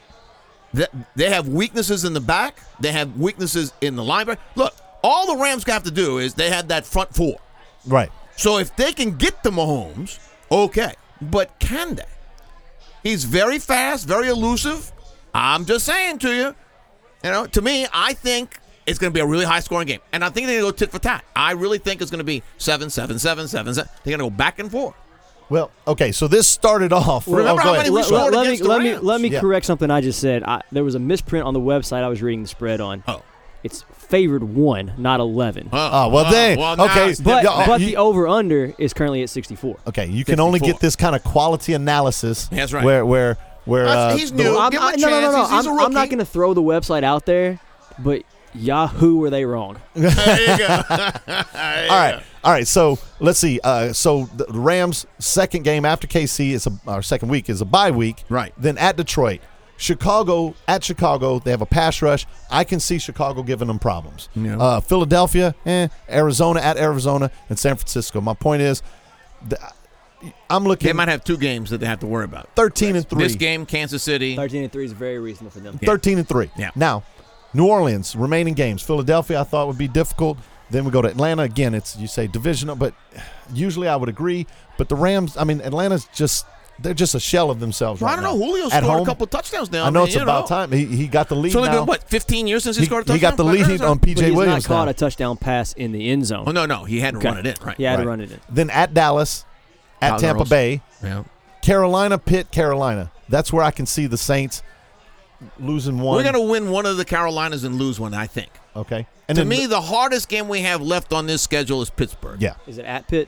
they have weaknesses in the back. They have weaknesses in the linebacker. Look, all the Rams have to do is they have that front four. Right. So if they can get to Mahomes, okay. But can they? He's very fast, very elusive. I'm just saying to you, to me, I think it's going to be a really high-scoring game. And I think they're going to go tit for tat. I really think it's going to be 7-7, 7-7, 7. They're going to go back and forth. Well, okay, so this started off. Remember how many we scored against the Rams? Let me Yeah. correct something I just said. There was a misprint on the website I was reading the spread on. Oh. It's favored 1, not 11. Then. now Okay. it's But you- the over-under is currently at 64. Okay, you can only 54. get this kind of quality analysis. That's right. Where He's new. I'm, Give him a I- chance. no, no, no. He's a I'm rookie. not going to throw the website out there, but Yahoo, were they wrong? There you go. All right. So let's see. So the Rams' second game after KC is our second week is a bye week. Right. Then at Detroit, Chicago, they have a pass rush. I can see Chicago giving them problems. Yeah. Philadelphia, Arizona at Arizona, and San Francisco. My point is, I'm looking. They might have 2 games that they have to worry about. 13-3. This game, Kansas City. 13-3 is very reasonable for them. 13-3. Yeah. Now, New Orleans remaining games. Philadelphia, I thought would be difficult. Then we go to Atlanta again. It's you say divisional, but usually I would agree. But the Rams, I mean, Atlanta's they're just a shell of themselves. Well, right I don't know. now. Julio At scored home, a couple touchdowns now. I know mean, it's you about time. He got the lead It's only now. been, what, 15 years since he scored a touchdown? He got the lead on P.J. But he's Williams not caught now. a touchdown pass in the end zone. Oh, no. He had to run it in, right? He had Right. to run it in. Then at Dallas, at Cowgirls. Tampa Bay, Yeah. Carolina, Pitt, Carolina. That's where I can see the Saints losing one. We're going to win one of the Carolinas and lose one, I think. Okay. And To then me, the hardest game we have left on this schedule is Pittsburgh. yeah. Is it at Pitt?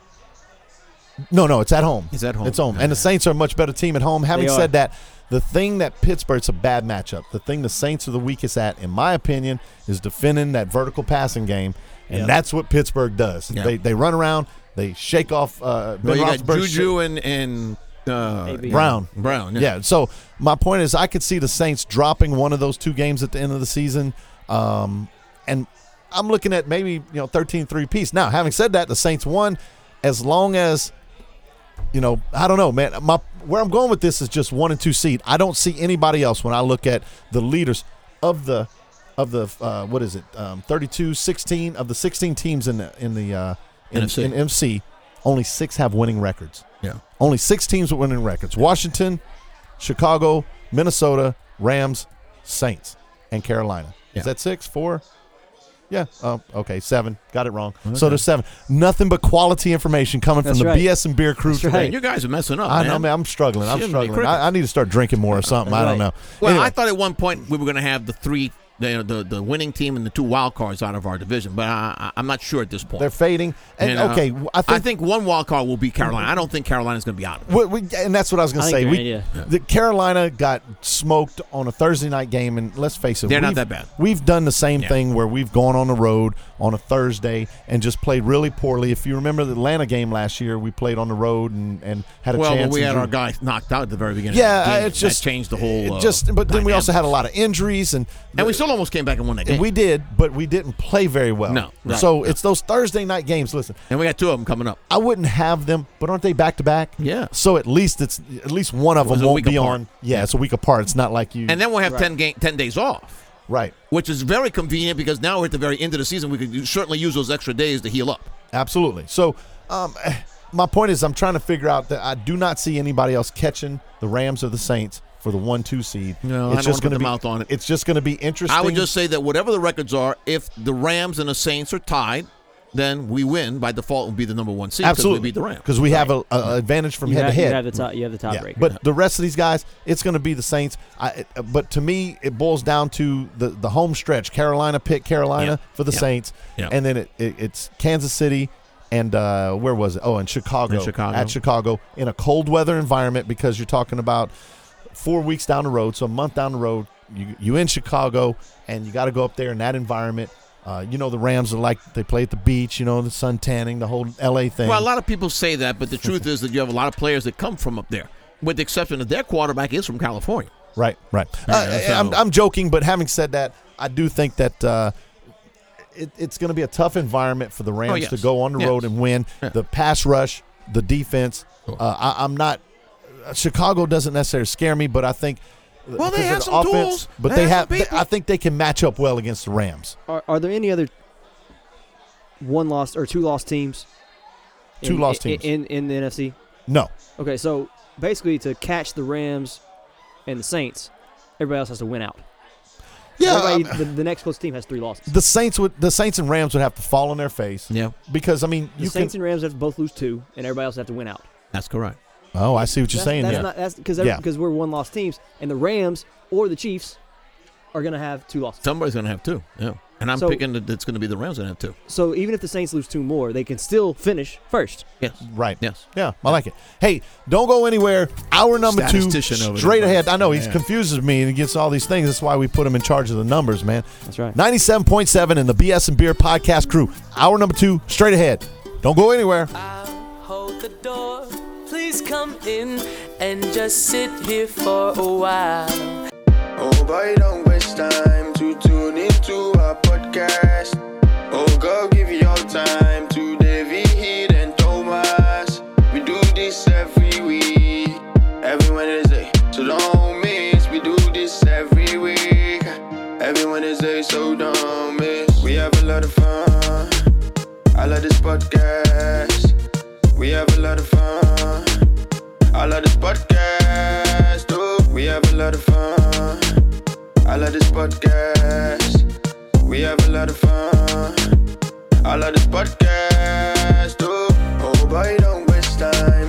No, it's at home. It's at home. It's home. And the Saints are a much better team at home. Having They are. said that, the thing that Pittsburgh's a bad matchup. The thing the Saints are the weakest at, in my opinion, is defending that vertical passing game. And Yep. that's what Pittsburgh does. Yeah. They run around, they shake off Well, Ben you got Roethlisberger's Juju and AB. Brown. Yeah. So my point is, I could see the Saints dropping one of those 2 games at the end of the season, and I'm looking at maybe 13-3 piece. Now, having said that, the Saints won. As long as I don't know, man. Where I'm going with this is just 1 and 2 seed. I don't see anybody else when I look at the leaders of the what is it? 32-16 of the 16 teams in the NFC. in MC. Only 6 have winning records. Yeah. Only 6 teams with winning records: Washington, Chicago, Minnesota, Rams, Saints, and Carolina. Yeah. Is that 6? 4? Yeah. Oh, okay. 7. Got it wrong. So there's 7. Nothing but quality information coming That's from the right. BS and Beer crew That's today. right. You guys are messing up, I man. know, man. I'm struggling. I'm Jiminy struggling. crickets. I need to start drinking more or something. I don't know. Well, Anyway, I thought at one point we were going to have the 3, the winning team and the 2 wild cards out of our division, but I'm not sure at this point. they're fading. And And, okay, I think one wild card will be Carolina. I don't think Carolina's going to be out of it. and that's what I was going to I say. think you're right, The Carolina got smoked on a Thursday night game, and let's face it, They're not we've- that bad. We've done the same Yeah. thing where we've gone on the road on a Thursday and just played really poorly. If you remember the Atlanta game last year, we played on the road and had a Well, chance. but we and had drew. our guy knocked out at the very beginning. Yeah, of the game. it's just that changed the whole. But then we also had a dynamics. lot of injuries, and we still almost came back and won that game. And we did, but we didn't play very well. No, right. So it's those Thursday night games. Listen, and we got 2 of them coming up. I wouldn't have them, but aren't they back to back? Yeah. So at least one of It was them a won't week be apart. on. Yeah, it's a week apart. It's not like you. And then we'll have 10 days off. Right. Which is very convenient because now we're at the very end of the season. We could certainly use those extra days to heal up. Absolutely. So my point is, I'm trying to figure out that I do not see anybody else catching the Rams or the Saints for the 1-2 seed. No, I don't just wanna put gonna the be, mouth on it. It's just going to be interesting. I would just say that whatever the records are, if the Rams and the Saints are tied, then we win by default. Will be the number 1 seed. 'cause absolutely we beat the Rams because we have a advantage from head to head. You have the tiebreaker. But the rest of these guys, it's going to be the Saints. But to me, it boils down to the home stretch: Carolina, Pitt, Carolina for the Saints, and then it's Kansas City and where was it? Oh, and Chicago. At Chicago in a cold weather environment because you're talking about 4 weeks down the road, so a month down the road. You in Chicago and you got to go up there in that environment. The Rams are like they play at the beach, the sun tanning, the whole LA thing. Well, a lot of people say that, but the truth is that you have a lot of players that come from up there, with the exception of their quarterback is from California. Right. So- I'm joking, but having said that, I do think that it's going to be a tough environment for the Rams to go on the road and win. Yeah. The pass rush, the defense. I'm not. Chicago doesn't necessarily scare me, but I think. Well, they because have of some the offense, tools. but They they have have. some people. I think they can match up well against the Rams. Are there any other 1-loss or 2-loss teams? 2-loss teams in the NFC? No. Okay, so basically to catch the Rams and the Saints, everybody else has to win out. Yeah, the next close team has 3 losses. The Saints and Rams would have to fall on their face. Yeah, because I mean, The Saints and Rams have to both lose 2, and everybody else have to win out. That's correct. Oh, I see what you're saying. That's because we're one-loss teams, and the Rams or the Chiefs are going to have 2 losses. Somebody's going to have 2. Yeah, and I'm picking that it's going to be the Rams going to have 2. So even if the Saints lose 2 more, they can still finish first. Yes. Right. Yes. Yeah, I like it. Hey, don't go anywhere. Hour number 2, straight ahead. I know he confuses me and he gets all these things. That's why we put him in charge of the numbers, man. That's right. 97.7 in the BS and Beer podcast crew. Hour number 2, straight ahead. Don't go anywhere. I'll hold the door. Please come in and just sit here for a while. Oh boy, don't waste time to tune into our podcast. Oh, go give your time to David Heat and Thomas. We do this every week, every Wednesday, so don't miss. We do this every week, every Wednesday, so don't miss. We have a lot of fun. I love this podcast. We have a lot of fun. I love this podcast. Oh, we have a lot of fun. I love this podcast. We have a lot of fun. I love this podcast. Oh boy, don't waste time